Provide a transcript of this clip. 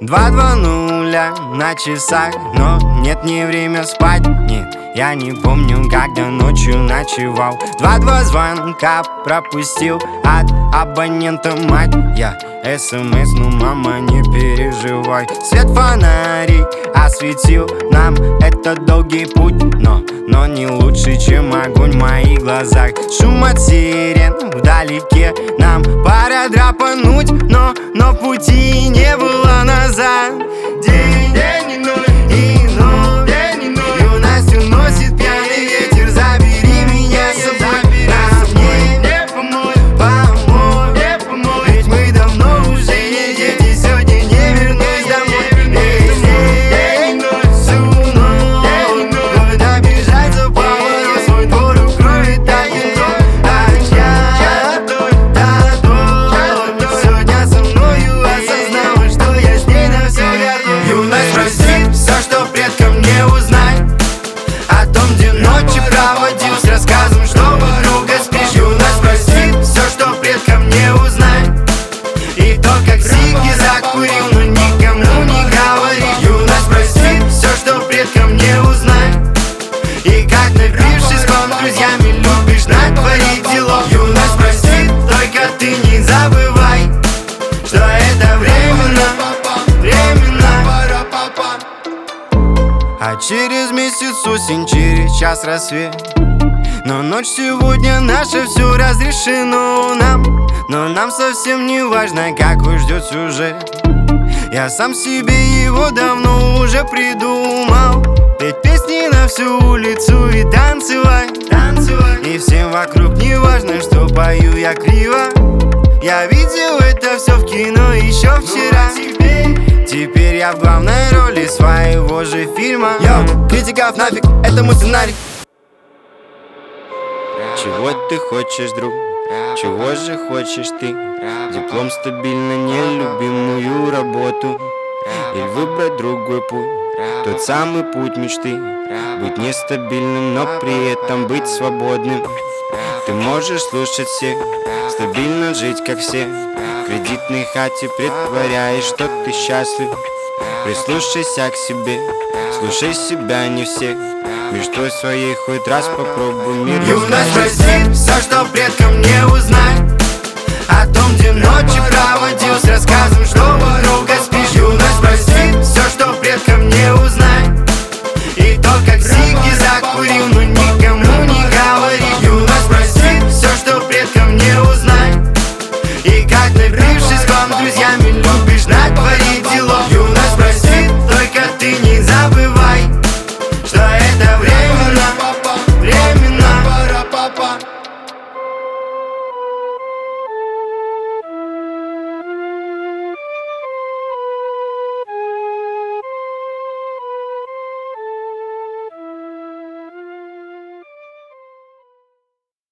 2:20 на часах, но нет, не время спать. Нет, я не помню, когда ночью ночевал. 2 звонка пропустил от абонента, мать. Я СМС, ну мама, не переживай. Свет фонарей осветил нам этот долгий путь, но не лучше, чем огонь в моих глазах. Шум от сирен вдалеке, нам пора драпануть, но пути не было назад. День и ночь, день и ночь. Юность уносит пьяный ветер, забери меня с собой. Нам не помочь, ведь мы давно уже не дети, сегодня не вернусь домой. День и ночь, всю ночь, куда бежать за поворот, свой двор укроет огонь. Сегодня со мною осознала, что я с ней на все готов. Юность простит все, что предкам не узнать, о том, где ночи проводил с рассказом, что у друга спишь. Юность простит все, что предкам не узнать, и то, как сиги закурил, но никому не говорил. Юность простит все, что предкам не узнать, и как, напившись, вам друзьями любишь натворить делов. Юность простит, только ты не забывай, что это временно. А через месяц осень, через час рассвет. Но ночь сегодня наша, все разрешено нам. Но нам совсем не важно, какой ждет сюжет. Я сам себе его давно уже придумал. Петь песни на всю улицу и танцевать. И всем вокруг не важно, что пою я криво. Я видел это все в кино еще вчера. Теперь я в главной роли своего же фильма. Йоу, критиков нафиг, это мой сценарий. Чего ты хочешь, друг? Чего же хочешь ты? Диплом, стабильно нелюбимую работу, или выбрать другой путь, тот самый путь мечты. Быть нестабильным, но при этом быть свободным. Ты можешь слушать всех, стабильно жить как все, в кредитной хате притворяясь, что ты счастлив. Прислушайся к себе, слушай себя, не всех. Мечтой своей хоть раз попробуй мир. Юность простит все, что предкам не узнать, о том, где ночи проводил с рассказом, что у друга спишь.